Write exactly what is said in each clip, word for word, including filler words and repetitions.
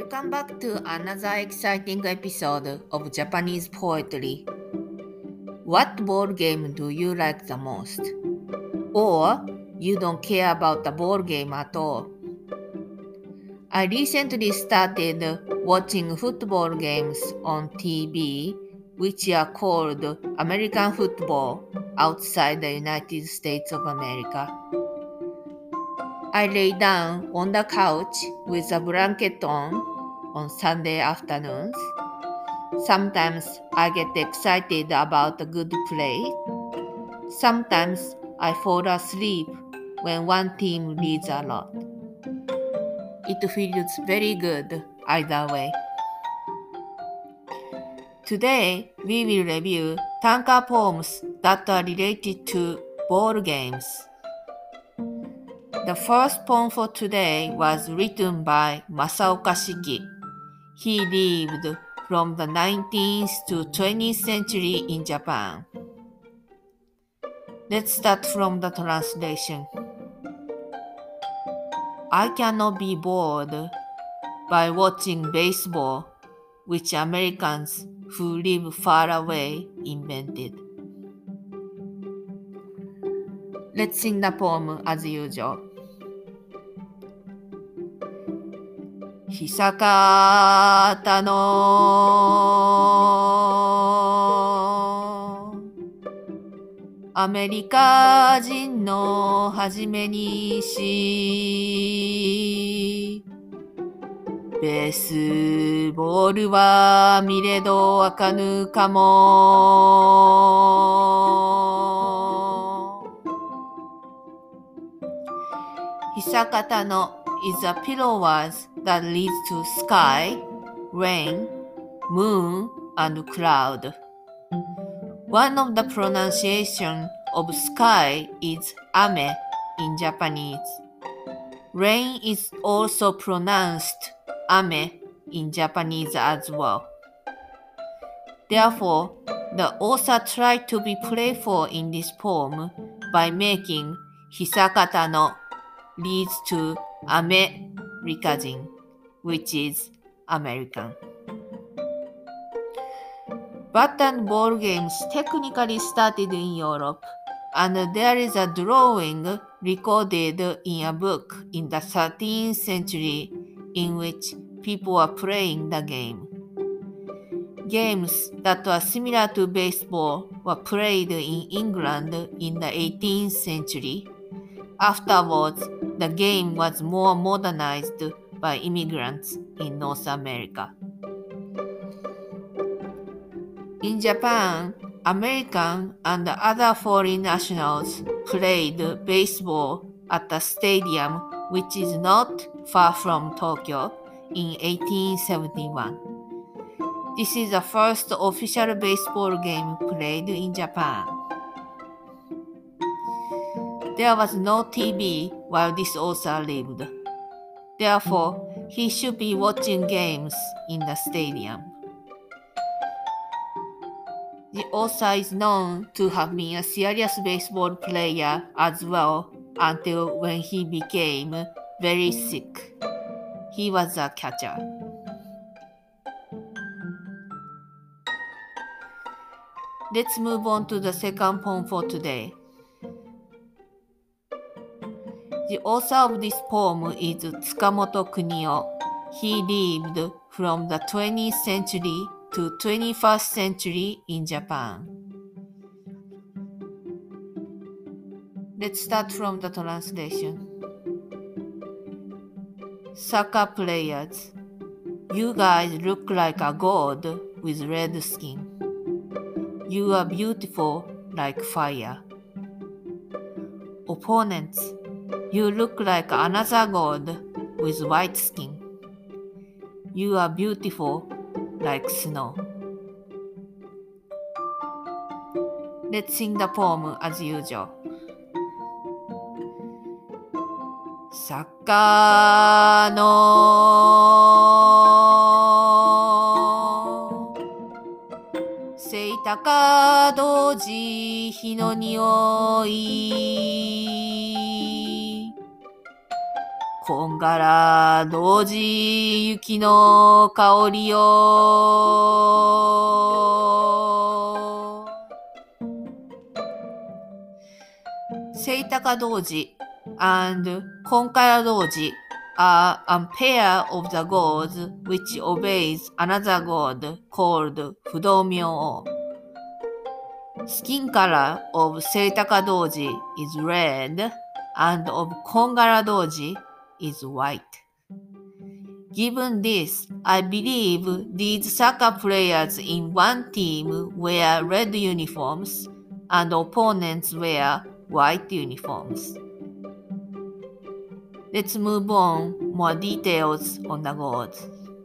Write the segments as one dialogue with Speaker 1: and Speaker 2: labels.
Speaker 1: Welcome back to another exciting episode of Japanese Poetry. What board game do you like the most? Or you don't care about the board game at all? I recently started watching football games on T V, which are called American football outside the United States of America. I lay down on the couch with a blanket on on Sunday afternoons. Sometimes I get excited about a good play. Sometimes I fall asleep when one team leads a lot. It feels very good either way. Today we will review tanka poems that are related to board games. The first poem for today was written by Masaoka Shiki. He lived from the nineteenth to twentieth century in Japan. Let's start from the translation. I cannot be bored by watching baseball, which Americans who live far away invented. Let's sing the poem as usual. 久方のアメリカ人のはじめにしベースボールは見れどあかぬかも久方の is a pillow words that leads to sky, rain, moon, and cloud. One of the pronunciation of sky is ame in Japanese. Rain is also pronounced ame in Japanese as well. Therefore, the author tried to be playful in this poem by making hisakata no leads to American, which is American. Bat and ball games technically started in Europe, and there is a drawing recorded in a book in the thirteenth century in which people are playing the game. Games that were similar to baseball were played in England in the eighteenth century. Afterwards, the game was more modernized by immigrants in North America. In Japan, American and other foreign nationals played baseball at a stadium which is not far from Tokyo in eighteen seventy-one. This is the first official baseball game played in Japan. There was no T V while this author lived. Therefore, he should be watching games in the stadium. The author is known to have been a serious baseball player as well until when he became very sick. He was a catcher. Let's move on to the second poem for today. The author of this poem is Tsukamoto Kunio. He lived from the twentieth century to twenty-first century in Japan. Let's start from the translation. Soccer players, you guys look like a god with red skin. You are beautiful like fire. Opponents, you look like another god with white skin. You are beautiful like snow. Let's sing the poem as usual. サッカーの背高同時火の匂いこんがら同時雪の香りよ。セイタカ童子 and コンカラ童子 are a pair of the gods which obeys another god called 不動明王。Skin color of Seitaka Doji is red and of Kongara Doji is white. Given this, I believe these soccer players in one team wear red uniforms and opponents wear white uniforms. Let's move on more details on the gods.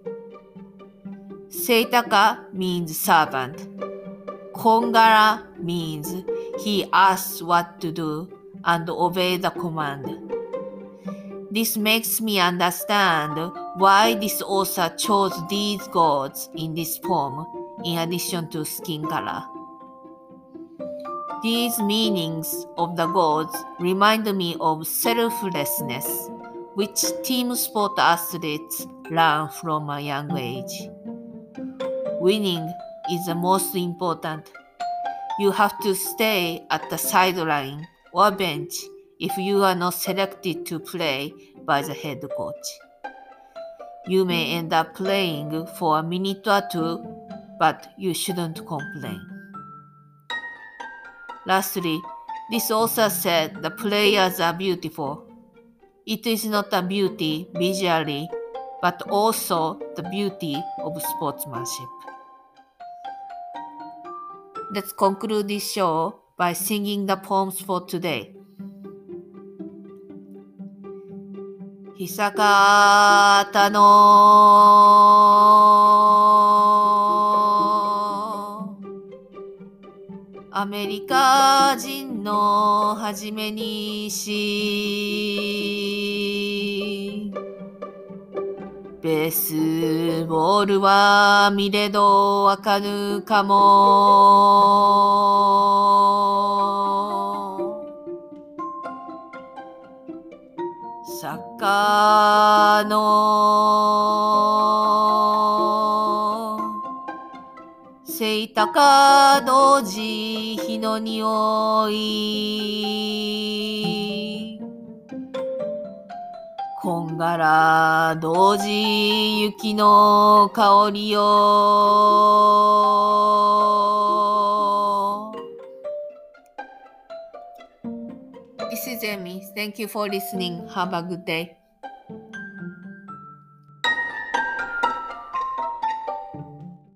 Speaker 1: Seitaka means servant. Kongara means he asks what to do and obey the command. This makes me understand why this author chose these gods in this poem in addition to skin color. These meanings of the gods remind me of selflessness, which team sport athletes learn from a young age. Winning is the most important. You have to stay at the sideline or bench if you are not selected to play by the head coach. You may end up playing for a minute or two, but you shouldn't complain. Lastly, this author said the players are beautiful. It is not a beauty visually, but also the beauty of sportsmanship. Let's conclude this show by singing the poems for today. 久方のアメリカ人のはじめにしベースボールは見れどわかるかもサッカーのセイタカ童子火の匂いこんがら童子雪の香りよ。This is Amy. Thank you for listening. Have a good day.